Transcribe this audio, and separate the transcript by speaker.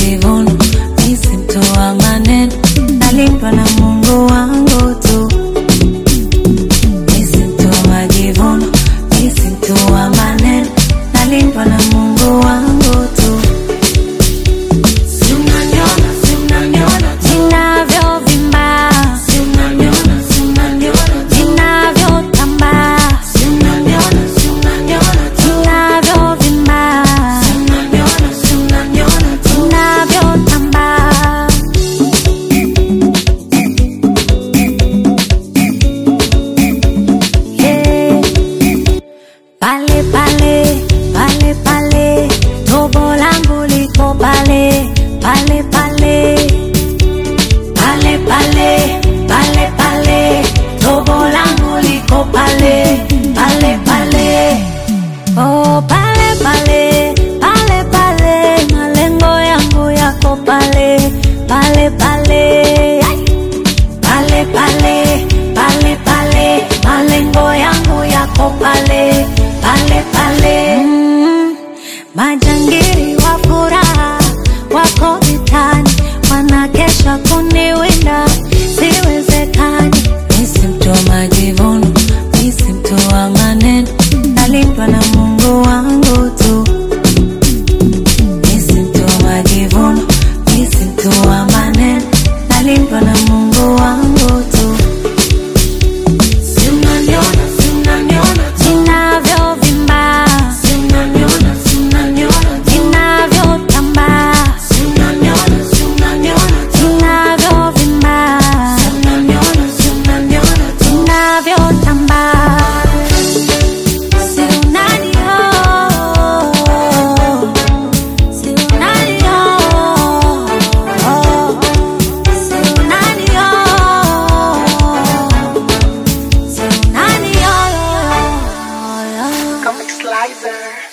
Speaker 1: majivuno, mimi si mtu wa maneno, nalindwa na Mungu wangu tu. Mimi si mtu wa majivuno, mimi si mtu wa maneno, nalindwa na Mungu wangu tu. Si unaniona, si unaniona ninavyovimba, si unaniona, si unaniona ninavyotamba, si unaniona, si unaniona ninavyovimba, si unaniona, si unaniona ninavyotamba. Yeah. Pale pale, pale pale, tobo langu liko pale, pale pale. Pale pale, pale pale, tobo langu liko pale, pale pale. Oh, pale pale, pale pale, malengo yangu yako pale, pale pale. Pale pale, pale pale, malengo yangu yako pale, pale pale. Majangili wa furaha wako vitani, wanakesha kuniwinda, siwezekani. Mimi si mtu wa majivuno, mimi si mtu wa maneno, nalindwa na Mungu wangu tu. Mimi si mtu wa majivuno, mimi si mtu wa maneno, nalindwa na Mungu wangu tu. Si unaniona, si unaniona ninavyovimba, si unaniona, si unaniona ninavyotamba, si unaniona, si unaniona ninavyovimba, si unaniona, si unaniona ninavyotamba. Si unaniona, si unaniona, si unaniona, si unaniona.
Speaker 2: Comic Slicer.